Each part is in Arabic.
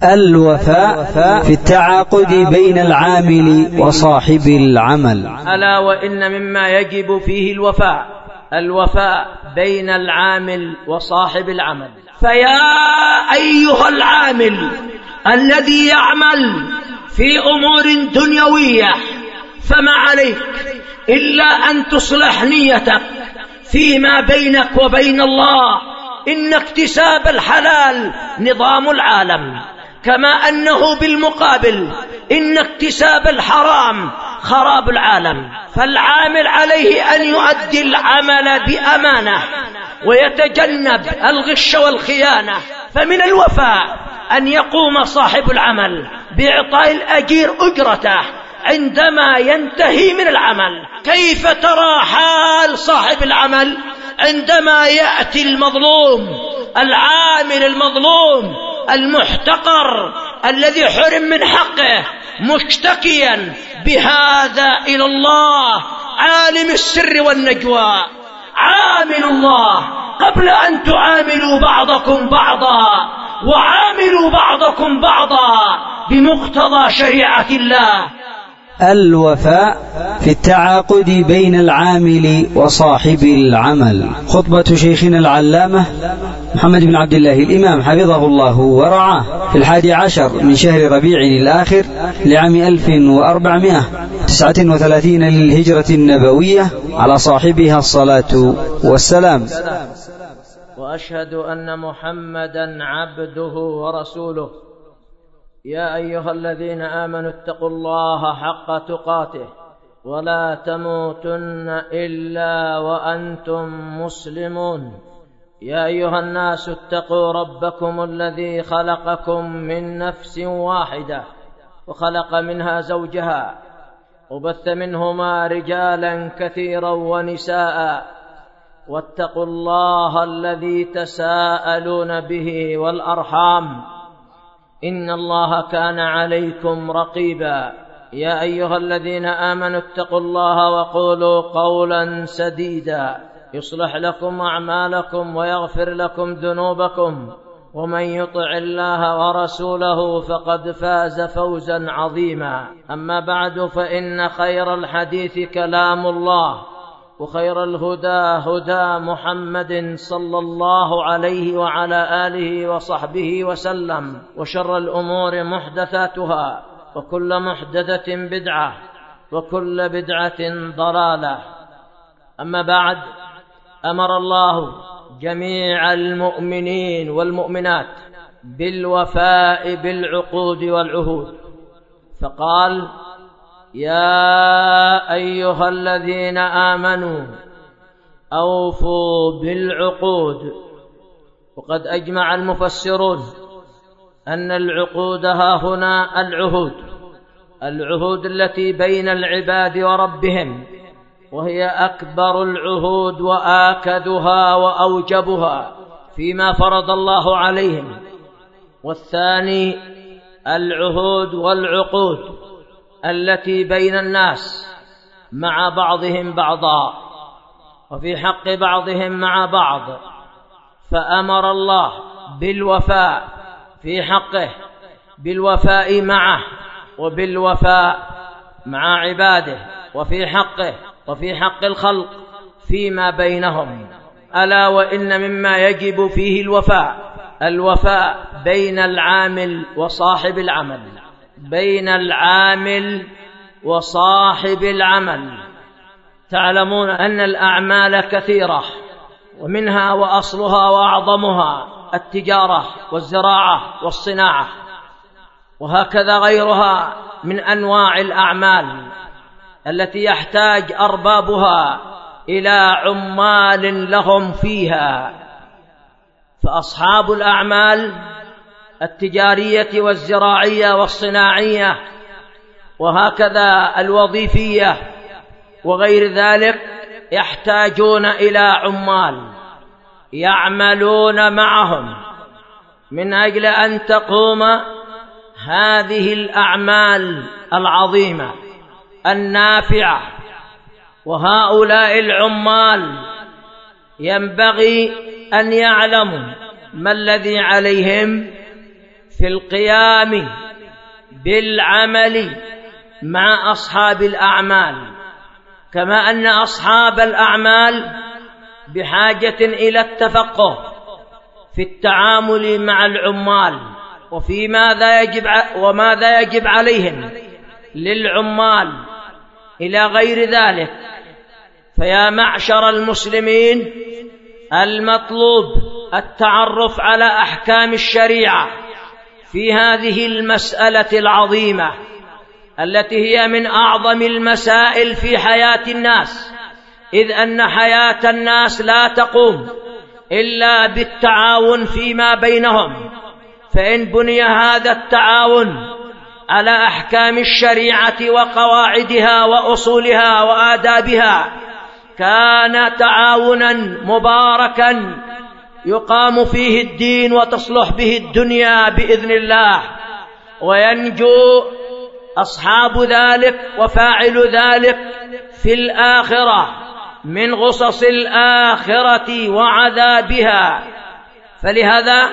الوفاء في التعاقد بين العامل وصاحب العمل. ألا وإن مما يجب فيه الوفاء بين العامل وصاحب العمل. فيا أيها العامل الذي يعمل في أمور دنيوية، فما عليك إلا أن تصلح نيتك فيما بينك وبين الله، إن اكتساب الحلال نظام العالم، كما أنه بالمقابل إن اكتساب الحرام خراب العالم. فالعامل عليه أن يؤدي العمل بأمانة ويتجنب الغش والخيانة. فمن الوفاء أن يقوم صاحب العمل بإعطاء الأجير أجرته عندما ينتهي من العمل. كيف ترى حال صاحب العمل عندما يأتي المظلوم، العامل المظلوم المحتقر الذي حرم من حقه، مشتكيا بهذا إلى الله، عالم السر والنجوى، عامل الله، قبل أن تعاملوا بعضكم بعضا وعاملوا بعضكم بعضا بمقتضى شريعة الله. الوفاء في التعاقد بين العامل وصاحب العمل. خطبة شيخنا العلامة محمد بن عبد الله الإمام حفظه الله ورعاه في 11 من شهر ربيع الآخر لعام 1439 للهجرة النبوية، على صاحبها الصلاة والسلام. وأشهد أن محمدا عبده ورسوله. يا أيها الذين آمنوا اتقوا الله حق تقاته ولا تموتن إلا وأنتم مسلمون. يا أيها الناس اتقوا ربكم الذي خلقكم من نفس واحدة وخلق منها زوجها وبث منهما رجالا كثيرا ونساء، واتقوا الله الذي تساءلون به والأرحام، إن الله كان عليكم رقيبا. يا أيها الذين آمنوا اتقوا الله وقولوا قولا سديدا يصلح لكم أعمالكم ويغفر لكم ذنوبكم، ومن يطع الله ورسوله فقد فاز فوزا عظيما. أما بعد، فإن خير الحديث كلام الله، وخير الهدى هدى محمد صلى الله عليه وعلى آله وصحبه وسلم، وشر الأمور محدثاتها، وكل محدثة بدعة، وكل بدعة ضلالة. أما بعد، أمر الله جميع المؤمنين والمؤمنات بالوفاء بالعقود والعهود، فقال: يا أيها الذين آمنوا أوفوا بالعقود. وقد أجمع المفسرون أن العقود ها هنا العهود التي بين العباد وربهم، وهي أكبر العهود وآكدها وأوجبها فيما فرض الله عليهم. والثاني العهود والعقود التي بين الناس مع بعضهم بعضا وفي حق بعضهم مع بعض، فأمر الله بالوفاء في حقه، بالوفاء معه وبالوفاء مع عباده، وفي حقه وفي حق الخلق فيما بينهم. ألا وإن مما يجب فيه الوفاء بين العامل وصاحب العمل، بين العامل وصاحب العمل. تعلمون أن الأعمال كثيرة، ومنها وأصلها وأعظمها التجارة والزراعة والصناعة، وهكذا غيرها من أنواع الأعمال التي يحتاج أربابها إلى عمال لهم فيها. فأصحاب الأعمال التجارية والزراعية والصناعية، وهكذا الوظيفية وغير ذلك، يحتاجون إلى عمال يعملون معهم من أجل أن تقوم هذه الأعمال العظيمة النافعة. وهؤلاء العمال ينبغي أن يعلموا ما الذي عليهم في القيام بالعمل مع أصحاب الأعمال، كما أن أصحاب الأعمال بحاجة إلى التفقه في التعامل مع العمال وفي ماذا يجب عليهم للعمال إلى غير ذلك. فيا معشر المسلمين، المطلوب التعرف على أحكام الشريعة في هذه المسألة العظيمة التي هي من أعظم المسائل في حياة الناس، إذ أن حياة الناس لا تقوم إلا بالتعاون فيما بينهم. فإن بني هذا التعاون على أحكام الشريعة وقواعدها وأصولها وآدابها كان تعاونا مباركا يقام فيه الدين وتصلح به الدنيا بإذن الله، وينجو أصحاب ذلك وفاعل ذلك في الآخرة من غصص الآخرة وعذابها. فلهذا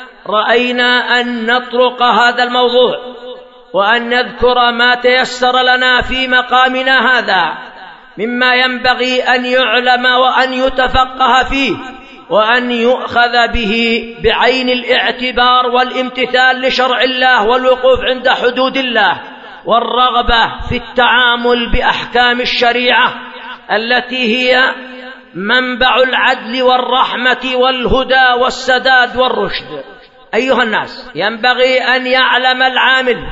رأينا أن نطرق هذا الموضوع وأن نذكر ما تيسر لنا في مقامنا هذا مما ينبغي أن يعلم وأن يتفقه فيه وأن يؤخذ به بعين الاعتبار والامتثال لشرع الله والوقوف عند حدود الله والرغبة في التعامل بأحكام الشريعة التي هي منبع العدل والرحمة والهدى والسداد والرشد. أيها الناس، ينبغي أن يعلم العامل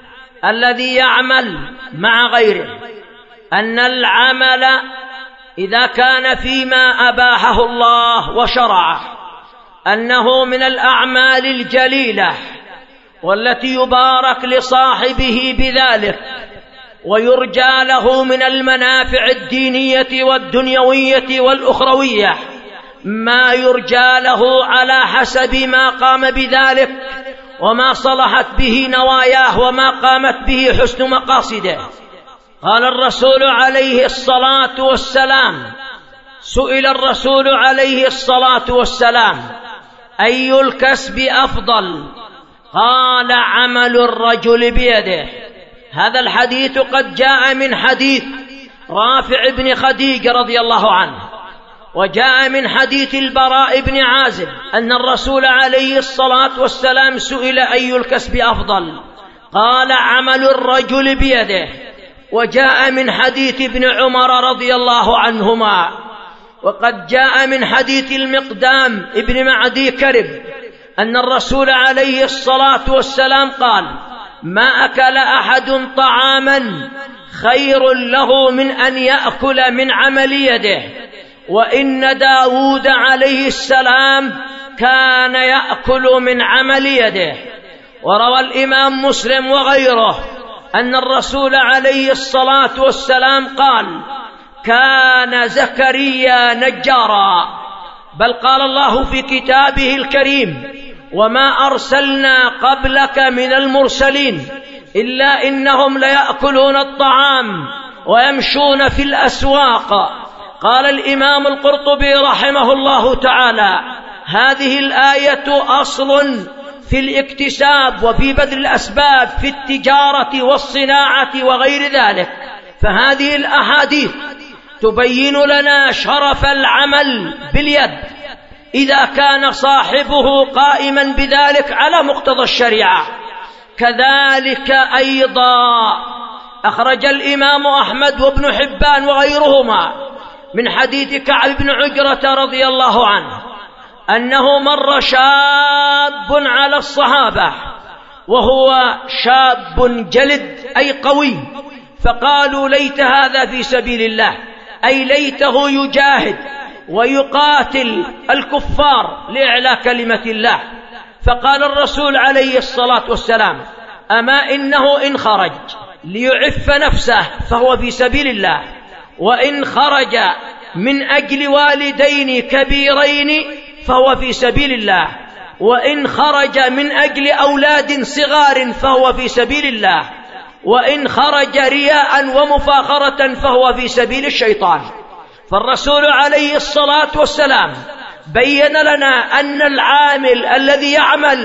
الذي يعمل مع غيره أن العمل إذا كان فيما أباحه الله وشرعه أنه من الأعمال الجليلة والتي يبارك لصاحبه بذلك ويرجى له من المنافع الدينية والدنيوية والأخروية ما يرجى له على حسب ما قام بذلك وما صلحت به نواياه وما قامت به حسن مقاصده. قال الرسول عليه الصلاة والسلام، سئل الرسول عليه الصلاة والسلام: أي الكسب أفضل؟ قال: عمل الرجل بيده. هذا الحديث قد جاء من حديث رافع بن خديج رضي الله عنه، وجاء من حديث البراء بن عازب أن الرسول عليه الصلاة والسلام سئل: أي الكسب أفضل؟ قال: عمل الرجل بيده. وجاء من حديث ابن عمر رضي الله عنهما، وقد جاء من حديث المقدام ابن معدي كرب أن الرسول عليه الصلاة والسلام قال: ما أكل أحد طعاما خير له من أن يأكل من عمل يده، وإن داود عليه السلام كان يأكل من عمل يده. وروى الإمام مسلم وغيره أن الرسول عليه الصلاة والسلام قال: كان زكريا نجارا. بل قال الله في كتابه الكريم: وما أرسلنا قبلك من المرسلين إلا إنهم ليأكلون الطعام ويمشون في الأسواق. قال الإمام القرطبي رحمه الله تعالى: هذه الآية أصل في الاكتساب وفي بذل الأسباب في التجارة والصناعة وغير ذلك. فهذه الأحاديث تبين لنا شرف العمل باليد إذا كان صاحبه قائما بذلك على مقتضى الشريعة. كذلك أيضا أخرج الإمام أحمد وابن حبان وغيرهما من حديث كعب بن عجرة رضي الله عنه أنه مر شاب على الصحابة وهو شاب جلد أي قوي، فقالوا: ليت هذا في سبيل الله، أي ليته يجاهد ويقاتل الكفار لإعلاء كلمة الله. فقال الرسول عليه الصلاة والسلام: أما إنه إن خرج ليعف نفسه فهو في سبيل الله، وإن خرج من أجل والدين كبيرين فهو في سبيل الله، وإن خرج من أجل أولاد صغار فهو في سبيل الله، وإن خرج رياء ومفاخرة فهو في سبيل الشيطان. فالرسول عليه الصلاة والسلام بين لنا أن العامل الذي يعمل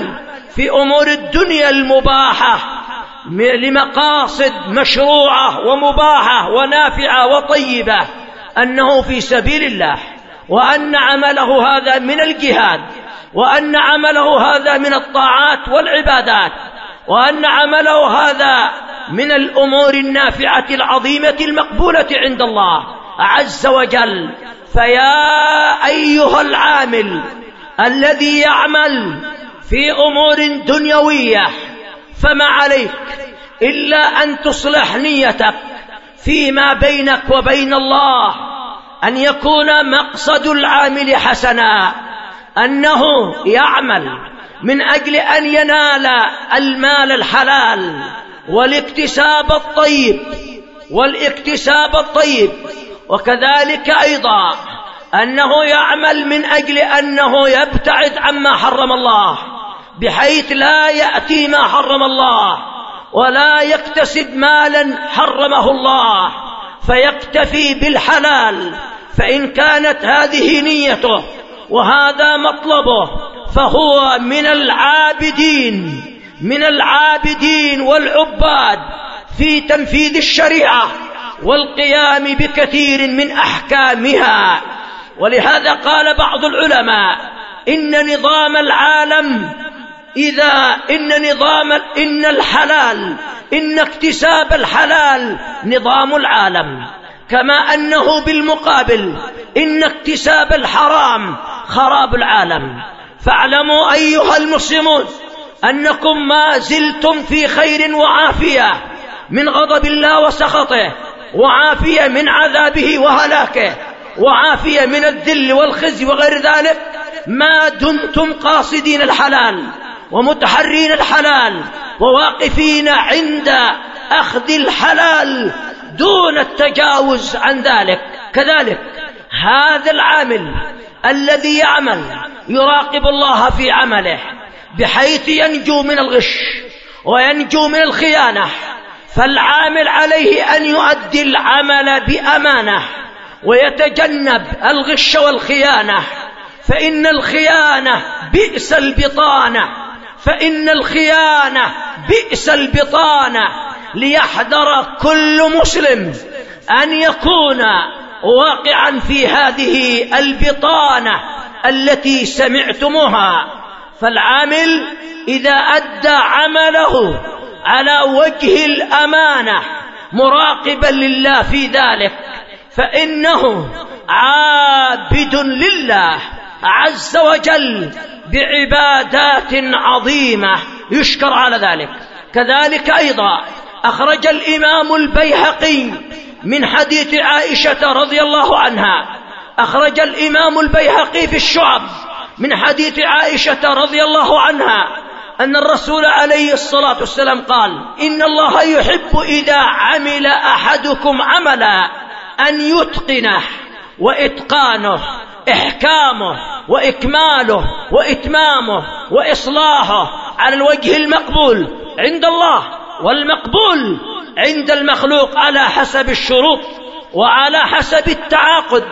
في أمور الدنيا المباحة لمقاصد مشروعة ومباحة ونافعة وطيبة أنه في سبيل الله، وأن عمله هذا من الجهاد، وأن عمله هذا من الطاعات والعبادات، وأن عمله هذا من الأمور النافعة العظيمة المقبولة عند الله عز وجل. فيا أيها العامل الذي يعمل في أمور دنيوية، فما عليك إلا أن تصلح نيتك فيما بينك وبين الله، أن يكون مقصد العامل حسنا، أنه يعمل من أجل أن ينال المال الحلال والاكتساب الطيب، وكذلك أيضا أنه يعمل من أجل أنه يبتعد عما حرم الله، بحيث لا يأتي ما حرم الله ولا يكتسب مالا حرمه الله، فيكتفي بالحلال. فإن كانت هذه نيته وهذا مطلبه فهو من العابدين والعباد في تنفيذ الشريعة والقيام بكثير من أحكامها. ولهذا قال بعض العلماء إن اكتساب الحلال نظام العالم، كما أنه بالمقابل إن اكتساب الحرام خراب العالم. فاعلموا أيها المسلمون أنكم ما زلتم في خير وعافية من غضب الله وسخطه، وعافية من عذابه وهلاكه، وعافية من الذل والخزي وغير ذلك، ما دمتم قاصدين الحلال ومتحرين الحلال وواقفين عند أخذ الحلال دون التجاوز عن ذلك. كذلك هذا العامل الذي يعمل يراقب الله في عمله، بحيث ينجو من الغش وينجو من الخيانة. فالعامل عليه أن يؤدي العمل بأمانة ويتجنب الغش والخيانة، فإن الخيانة بئس البطانة. ليحذر كل مسلم أن يكون واقعا في هذه البطانة التي سمعتموها. فالعامل إذا أدى عمله على وجه الأمانة مراقبا لله في ذلك، فإنه عابد لله عز وجل بعبادات عظيمة يشكر على ذلك. كذلك أيضا أخرج الإمام البيهقي من حديث عائشة رضي الله عنها، أخرج الإمام البيهقي في الشعب من حديث عائشة رضي الله عنها أن الرسول عليه الصلاة والسلام قال: إن الله يحب إذا عمل أحدكم عملا أن يتقنه، وإتقانه إحكامه وإكماله وإتمامه وإصلاحه على الوجه المقبول عند الله والمقبول عند المخلوق، على حسب الشروط وعلى حسب التعاقد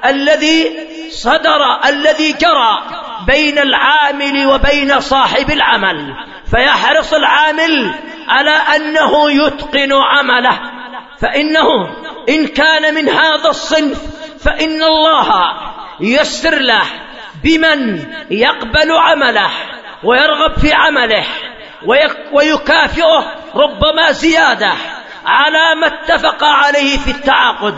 الذي جرى بين العامل وبين صاحب العمل. فيحرص العامل على أنه يتقن عمله، فإنه إن كان من هذا الصنف فإن الله ييسر له بمن يقبل عمله ويرغب في عمله ويكافئه ربما زيادة على ما اتفق عليه في التعاقد،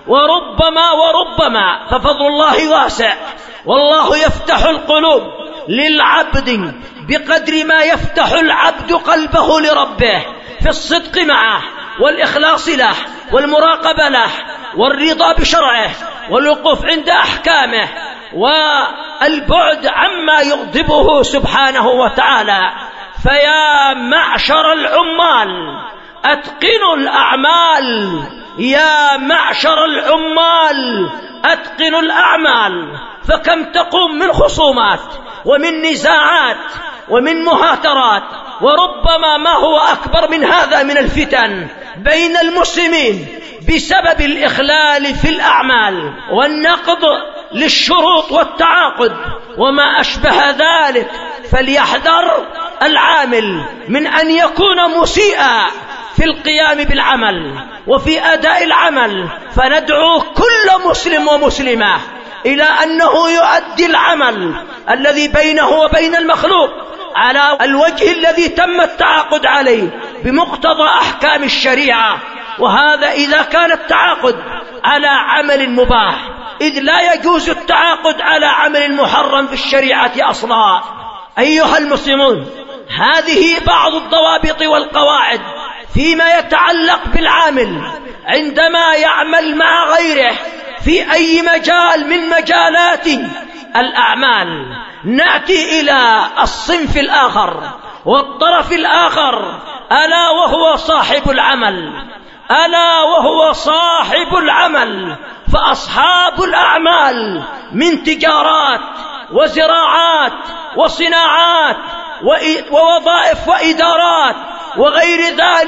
وربما ففضل الله واسع، والله يفتح القلوب للعبد بقدر ما يفتح العبد قلبه لربه في الصدق معه والإخلاص له والمراقبة له والرضا بشرعه والوقوف عند أحكامه والبعد عما يغضبه سبحانه وتعالى. فيا معشر العمال أتقنوا الأعمال، يا معشر العمال أتقنوا الأعمال. فكم تقوم من خصومات ومن نزاعات ومن مهاترات، وربما ما هو أكبر من هذا من الفتن بين المسلمين بسبب الإخلال في الأعمال والنقض للشروط والتعاقد وما أشبه ذلك. فليحذر العامل من أن يكون مسيئا في القيام بالعمل وفي أداء العمل، فندعو كل مسلم ومسلمة إلى أنه يؤدي العمل الذي بينه وبين المخلوق على الوجه الذي تم التعاقد عليه بمقتضى أحكام الشريعة، وهذا إذا كان التعاقد على عمل مباح، إذ لا يجوز التعاقد على عمل محرم في الشريعة أصلا. أيها المسلمون، هذه بعض الضوابط والقواعد فيما يتعلق بالعامل عندما يعمل مع غيره في أي مجال من مجالات الأعمال. نأتي إلى الصنف الآخر والطرف الآخر، ألا وهو صاحب العمل، ألا وهو صاحب العمل. فأصحاب الأعمال من تجارات وزراعات وصناعات ووظائف وإدارات وغير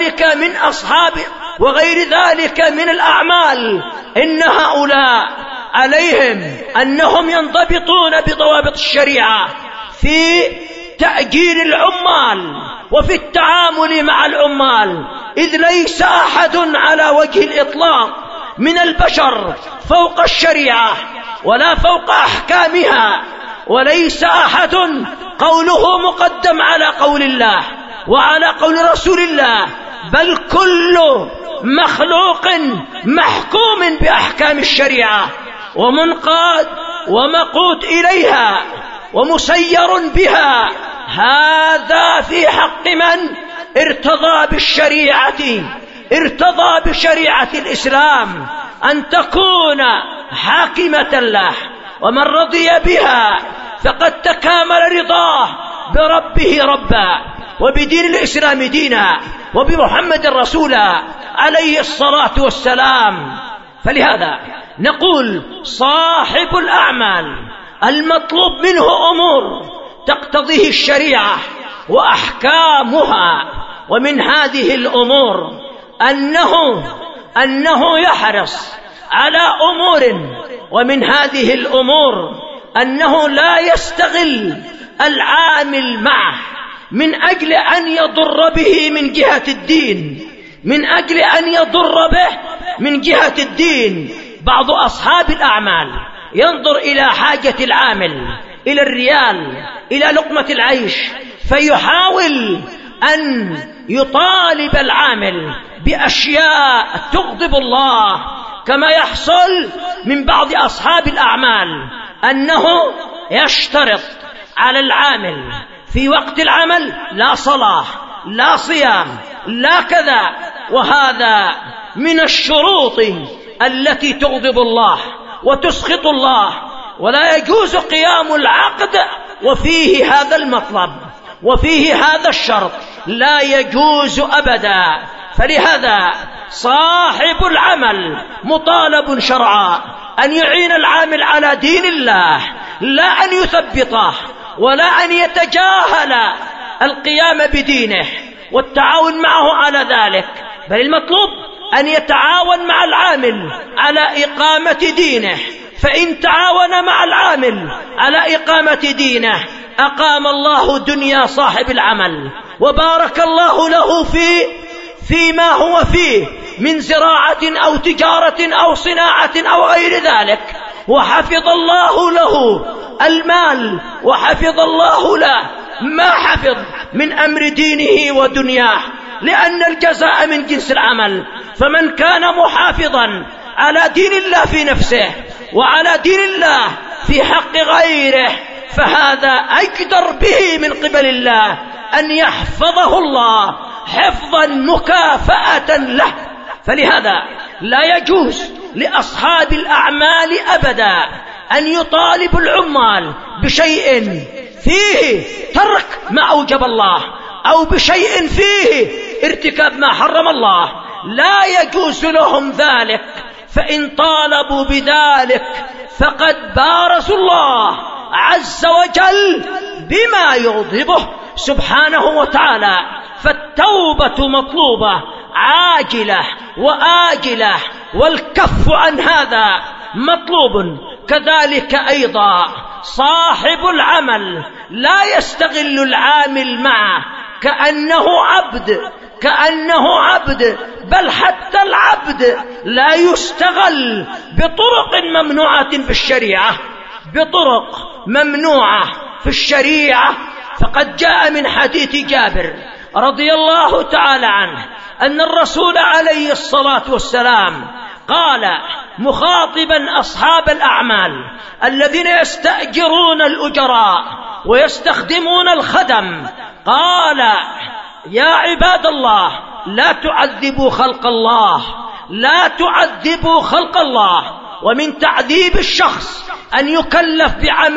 ذلك من الأعمال، إن هؤلاء عليهم أنهم ينضبطون بضوابط الشريعة في تأجير العمال وفي التعامل مع العمال، إذ ليس أحد على وجه الإطلاق من البشر فوق الشريعة ولا فوق أحكامها، وليس أحد قوله مقدم على قول الله وعلى قول رسول الله، بل كل مخلوق محكوم بأحكام الشريعة ومنقاد ومقود إليها ومسير بها. هذا في حق من ارتضى بشريعة الإسلام أن تكون حاكمة له، ومن رضي بها فقد تكامل رضاه بربه ربا وبدين الإسلام دينا وبمحمد رسولا عليه الصلاة والسلام. فلهذا نقول صاحب الأعمال المطلوب منه أمور تقتضيه الشريعة وأحكامها، ومن هذه الأمور أنه يحرص على أمور، ومن هذه الأمور أنه لا يستغل العامل معه من أجل أن يضر به من جهة الدين، بعض أصحاب الأعمال ينظر إلى حاجة العامل، إلى الريال، إلى لقمة العيش، فيحاول أن يطالب العامل بأشياء تغضب الله، كما يحصل من بعض أصحاب الأعمال أنه يشترط على العامل في وقت العمل لا صلاة لا صيام لا كذا، وهذا من الشروط التي تغضب الله وتسخط الله، ولا يجوز قيام العقد وفيه هذا المطلب وفيه هذا الشرط، لا يجوز أبدا. فلهذا صاحب العمل مطالب شرعا أن يعين العامل على دين الله، لا أن يثبطه ولا أن يتجاهل القيام بدينه والتعاون معه على ذلك، بل المطلوب أن يتعاون مع العامل على إقامة دينه، فإن تعاون مع العامل على إقامة دينه أقام الله دنيا صاحب العمل، وبارك الله له فيما هو فيه من زراعة أو تجارة أو صناعة أو غير ذلك، وحفظ الله له المال وحفظ الله له ما حفظ من أمر دينه ودنياه، لأن الجزاء من جنس العمل. فمن كان محافظا على دين الله في نفسه وعلى دين الله في حق غيره فهذا أجدر به من قبل الله أن يحفظه الله حفظا مكافأة له. فلهذا لا يجوز لأصحاب الأعمال أبدا أن يطالب العمال بشيء فيه ترك ما أوجب الله أو بشيء فيه ارتكاب ما حرم الله، لا يجوز لهم ذلك، فإن طالبوا بذلك فقد بارزوا الله عز وجل بما يغضبه سبحانه وتعالى. فالتوبة مطلوبة عاجلة وآجلة، والكف عن هذا مطلوب كذلك أيضا. صاحب العمل لا يستغل العامل معه كأنه عبد، بل حتى العبد لا يستغل بطرق ممنوعة في الشريعة. فقد جاء من حديث جابر رضي الله تعالى عنه أن الرسول عليه الصلاة والسلام قال مخاطبا أصحاب الأعمال الذين يستأجرون الأجراء ويستخدمون الخدم، قال يا عباد الله لا تعذبوا خلق الله. ومن تعذيب الشخص أن يكلف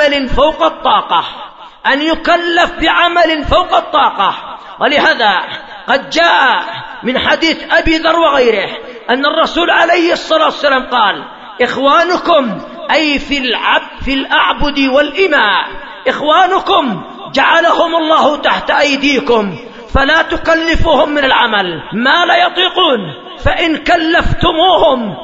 بعمل فوق الطاقة. ولهذا قد جاء من حديث أبي ذر وغيره أن الرسول عليه الصلاة والسلام قال إخوانكم أي في الأعبد والإماء، إخوانكم جعلهم الله تحت أيديكم، فلا تكلفوهم من العمل ما لا يطيقون، فإن كلفتموهم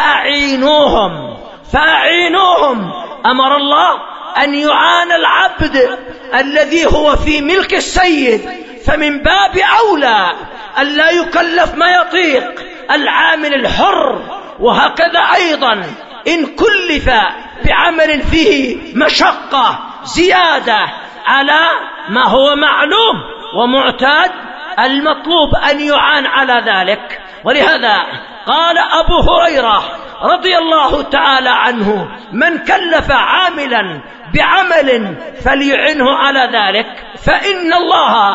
فأعينوهم. أمر الله أن يعان العبد الذي هو في ملك السيد، فمن باب أولى أن لا يكلف ما يطيق العامل الحر. وهكذا أيضا إن كلف بعمل فيه مشقة زيادة على ما هو معلوم ومعتاد، المطلوب أن يعان على ذلك. ولهذا قال أبو هريرة رضي الله تعالى عنه من كلف عاملا بعمل فليعنه على ذلك، فإن الله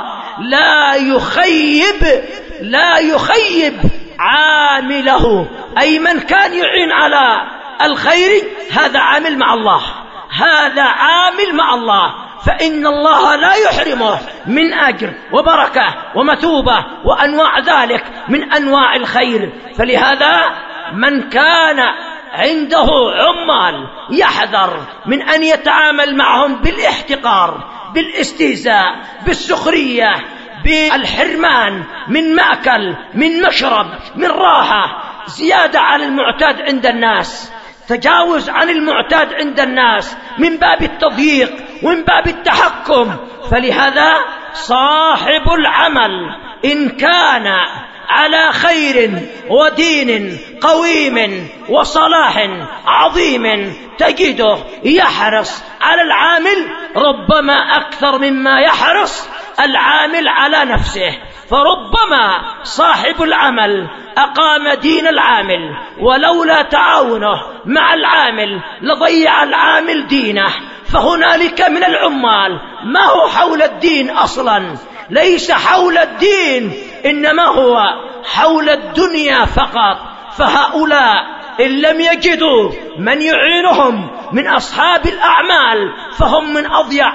لا يخيب عامله. أي من كان يعين على الخير هذا عامل مع الله، فإن الله لا يحرمه من أجر وبركة ومثوبة وأنواع ذلك من أنواع الخير. فلهذا من كان عنده عمال يحذر من أن يتعامل معهم بالاحتقار، بالاستهزاء، بالسخرية، بالحرمان من مأكل، من مشرب، من راحة، زيادة على المعتاد عند الناس، تجاوز عن المعتاد عند الناس من باب التضييق ومن باب التحكم. فلهذا صاحب العمل إن كان على خير ودين قويم وصلاح عظيم تجده يحرص على العامل ربما أكثر مما يحرص العامل على نفسه. فربما صاحب العمل أقام دين العامل، ولولا تعاونه مع العامل لضيع العامل دينه. فهنالك من العمال ما هو حول الدين أصلا، ليس حول الدين، إنما هو حول الدنيا فقط. فهؤلاء إن لم يجدوا من يعينهم من أصحاب الأعمال فهم من أضيع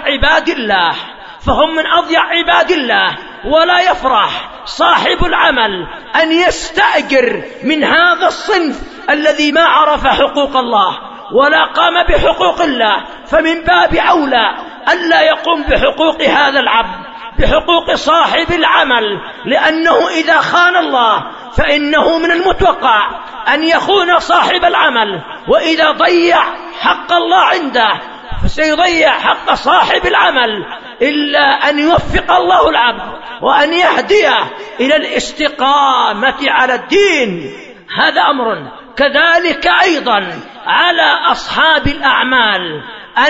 عباد الله. ولا يفرح صاحب العمل أن يستأجر من هذا الصنف الذي ما عرف حقوق الله ولا قام بحقوق الله، فمن باب أولى ألا يقوم بحقوق هذا العبد، بحقوق صاحب العمل، لأنه إذا خان الله فإنه من المتوقع أن يخون صاحب العمل، وإذا ضيع حق الله عنده فسيضيع حق صاحب العمل، إلا أن يوفق الله العبد وأن يهديه إلى الاستقامة على الدين. هذا أمر. كذلك أيضا على أصحاب الأعمال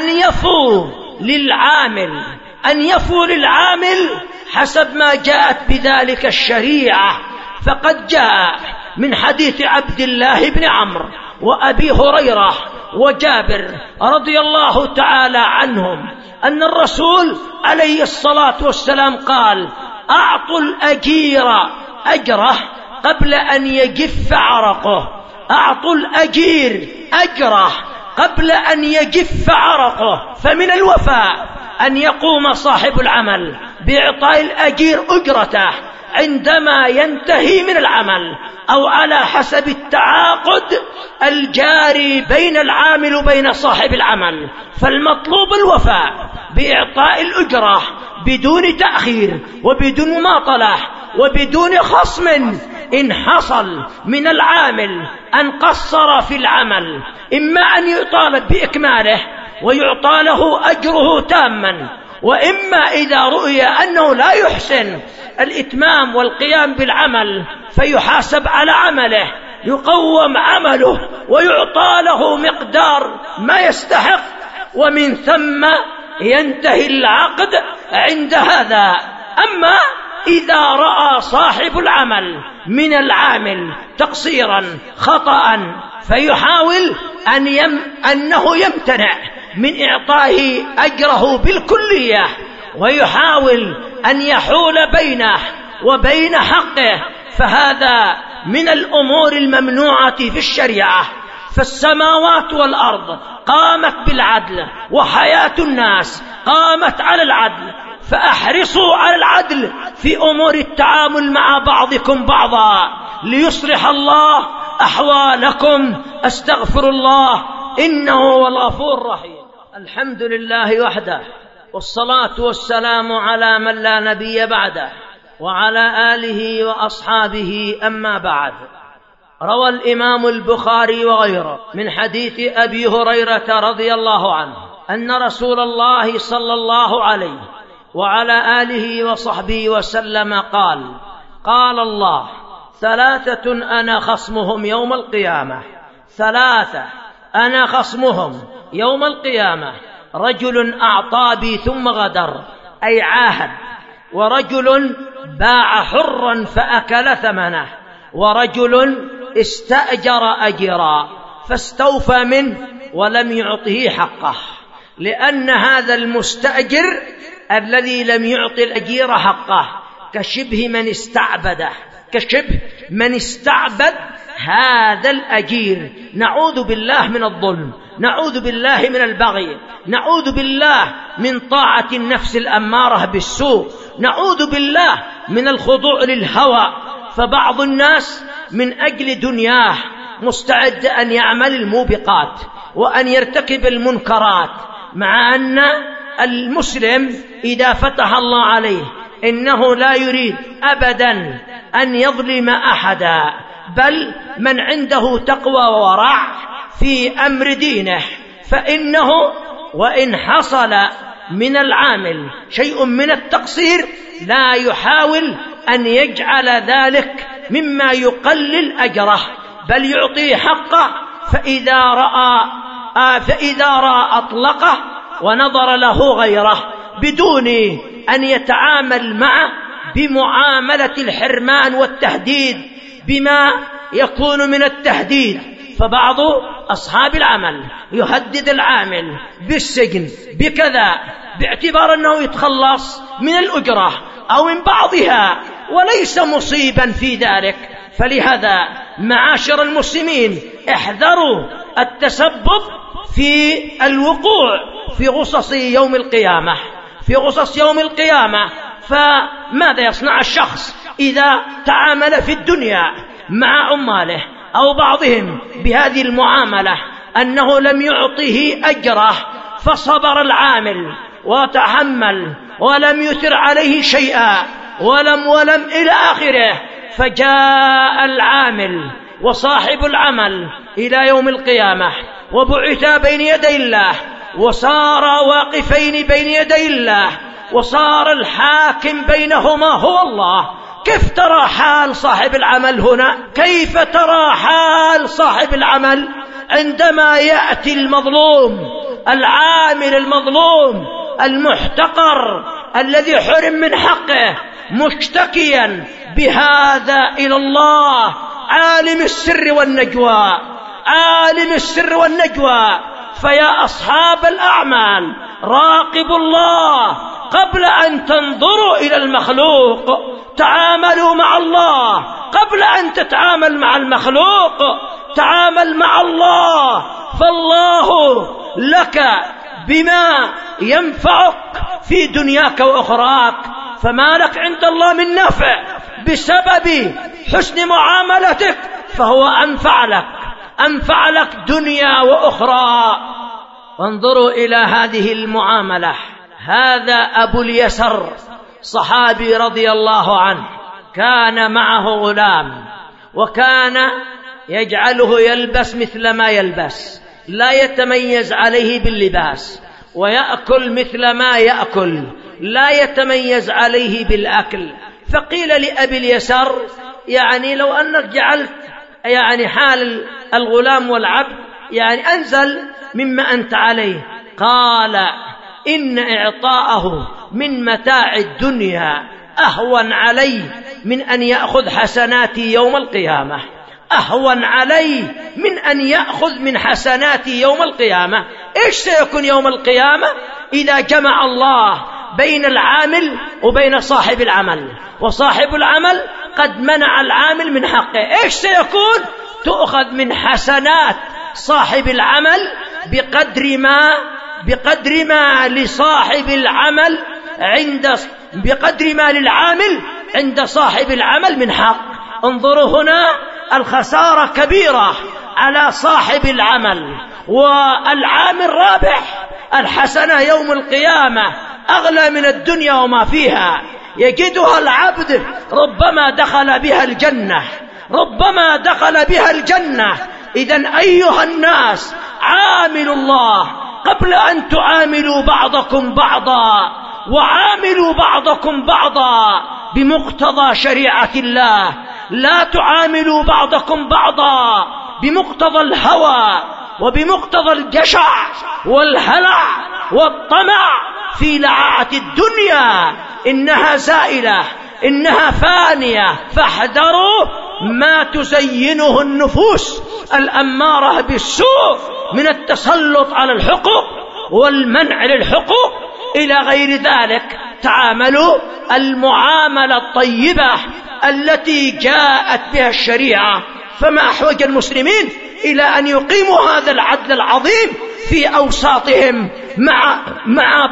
أن يفوا للعامل حسب ما جاءت بذلك الشريعة. فقد جاء من حديث عبد الله بن عمرو وأبي هريرة وجابر رضي الله تعالى عنهم أن الرسول عليه الصلاة والسلام قال أعطوا الأجير أجره قبل أن يجف عرقه. أعطوا الأجير أجره قبل أن يجف عرقه. فمن الوفاء أن يقوم صاحب العمل بإعطاء الأجير أجرته عندما ينتهي من العمل، أو على حسب التعاقد الجاري بين العامل وبين صاحب العمل. فالمطلوب الوفاء بإعطاء الأجرة بدون تأخير وبدون مماطلة وبدون خصم. إن حصل من العامل أن قصر في العمل، إما أن يطالب بإكماله ويعطى له أجره تاما، وإما إذا رؤي أنه لا يحسن الإتمام والقيام بالعمل فيحاسب على عمله، يقوم عمله ويعطى له مقدار ما يستحق، ومن ثم ينتهي العقد عند هذا. أما إذا رأى صاحب العمل من العامل تقصيرا خطأ فيحاول أنه يمتنع من إعطائه أجره بالكلية، ويحاول أن يحول بينه وبين حقه، فهذا من الأمور الممنوعة في الشريعة. فالسماوات والأرض قامت بالعدل، وحياة الناس قامت على العدل، فأحرصوا على العدل في أمور التعامل مع بعضكم بعضا ليصلح الله أحوالكم. أستغفر الله إنه هو الغفور الرحيم. الحمد لله وحده، والصلاة والسلام على من لا نبي بعده، وعلى آله وأصحابه. أما بعد، روى الإمام البخاري وغيره من حديث أبي هريرة رضي الله عنه أن رسول الله صلى الله عليه وعلى آله وصحبه وسلم قال: قال الله: ثلاثة أنا خصمهم يوم القيامة، ثلاثة أنا خصمهم يوم القيامة: رجل أعطى بي ثم غدر، أي عاهد، ورجل باع حرا فأكل ثمنه، ورجل استأجر أجرا فاستوفى منه ولم يعطه حقه. لأن هذا المستأجر الذي لم يعطي الأجير حقه كشبه من استعبد هذا الأجير. نعوذ بالله من الظلم، نعوذ بالله من البغي، نعوذ بالله من طاعة النفس الأمارة بالسوء، نعوذ بالله من الخضوع للهوى. فبعض الناس من أجل دنياه مستعد أن يعمل الموبقات وأن يرتكب المنكرات، مع أن المسلم إذا فتح الله عليه إنه لا يريد أبدا أن يظلم أحدا، بل من عنده تقوى وورع في أمر دينه فإنه وإن حصل من العامل شيء من التقصير لا يحاول أن يجعل ذلك مما يقلل أجره، بل يعطيه حقه. فإذا رأى أطلقه ونظر له غيره بدون أن يتعامل معه بمعاملة الحرمان والتهديد بما يكون من التهديد. فبعض أصحاب العمل يهدد العامل بالسجن بكذا باعتبار أنه يتخلص من الأجرة أو من بعضها، وليس مصيبا في ذلك. فلهذا معاشر المسلمين احذروا التسبب في الوقوع في غصص يوم القيامة، في غصص يوم القيامة. فماذا يصنع الشخص إذا تعامل في الدنيا مع عماله أو بعضهم بهذه المعاملة أنه لم يعطه أجره، فصبر العامل وتحمل ولم يثر عليه شيئا ولم إلى آخره، فجاء العامل وصاحب العمل إلى يوم القيامة وبعثا بين يدي الله، وصار واقفين بين يدي الله، وصار الحاكم بينهما هو الله. كيف ترى حال صاحب العمل هنا؟ كيف ترى حال صاحب العمل عندما يأتي المظلوم، العامل المظلوم المحتقر الذي حرم من حقه، مشتكيا بهذا إلى الله، عالم السر والنجوى، عالم السر والنجوى. فيا أصحاب الأعمال راقبوا الله قبل أن تنظروا إلى المخلوق، تعاملوا مع الله قبل أن تتعامل مع المخلوق، تعامل مع الله، فالله لك بما ينفعك في دنياك وأخراك، فما لك عند الله من نفع بسبب حسن معاملتك، فهو أنفع لك دنيا وأخرى. وانظروا إلى هذه المعاملة. هذا أبو اليسر صحابي رضي الله عنه، كان معه غلام وكان يجعله يلبس مثل ما يلبس، لا يتميز عليه باللباس، ويأكل مثل ما يأكل، لا يتميز عليه بالأكل. فقيل لأبي اليسار يعني لو أنك جعلت يعني حال الغلام والعبد يعني أنزل مما أنت عليه، قال إن إعطاءه من متاع الدنيا أهون علي من أن يأخذ حسناتي يوم القيامة، أهون علي من أن يأخذ من حسناتي يوم القيامة. إيش سيكون يوم القيامة إذا جمع الله بين العامل وبين صاحب العمل، وصاحب العمل قد منع العامل من حقه؟ إيش سيكون؟ تؤخذ من حسنات صاحب العمل بقدر ما لصاحب العمل بقدر ما للعامل عند صاحب العمل من حق. انظروا هنا، الخسارة كبيرة على صاحب العمل، والعامل رابح. الحسنة يوم القيامة أغلى من الدنيا وما فيها، يجدها العبد ربما دخل بها الجنة، ربما دخل بها الجنة. إذن أيها الناس، عاملوا الله قبل أن تعاملوا بعضكم بعضا، وعاملوا بعضكم بعضا بمقتضى شريعة الله، لا تعاملوا بعضكم بعضا بمقتضى الهوى وبمقتضى الجشع والهلع والطمع في لعاعة الدنيا. إنها زائلة، إنها فانية، فاحذروا ما تزينه النفوس الأمارة بالسوء من التسلط على الحقوق والمنع للحقوق إلى غير ذلك. تعاملوا المعاملة الطيبة التي جاءت بها الشريعة. فما أحوج المسلمين إلى أن يقيموا هذا العدل العظيم في أوساطهم مع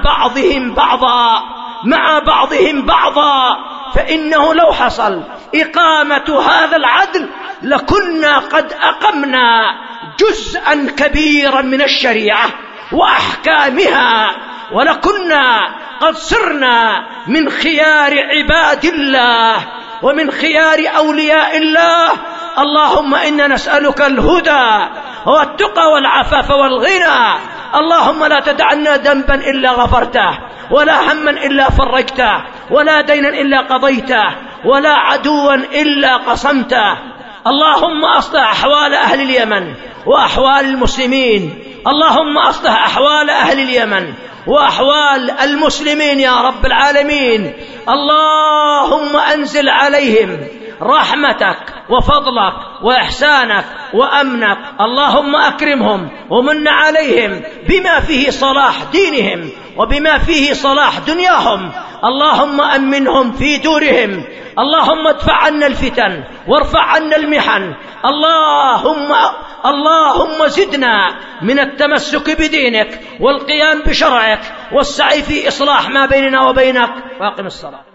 بعضهم بعضا. فإنه لو حصل إقامة هذا العدل لكنا قد أقمنا جزءا كبيرا من الشريعة وأحكامها، ولكنا قد صرنا من خيار عباد الله ومن خيار أولياء الله. اللهم إنا نسألك الهدى والتقى والعفاف والغنى. اللهم لا تدعنا ذنبا إلا غفرته، ولا هما إلا فرجته، ولا دينا إلا قضيته، ولا عدوا إلا قصمته. اللهم أصلح أحوال أهل اليمن وأحوال المسلمين، اللهم أصلح أحوال أهل اليمن وأحوال المسلمين يا رب العالمين. اللهم أنزل عليهم رحمتك وفضلك وإحسانك وأمنك. اللهم أكرمهم ومن عليهم بما فيه صلاح دينهم وبما فيه صلاح دنياهم. اللهم أمنهم في دورهم. اللهم ادفع عنا الفتن وارفع عنا المحن. اللهم زدنا من التمسك بدينك والقيام بشرعك والسعي في إصلاح ما بيننا وبينك. واقم الصلاة.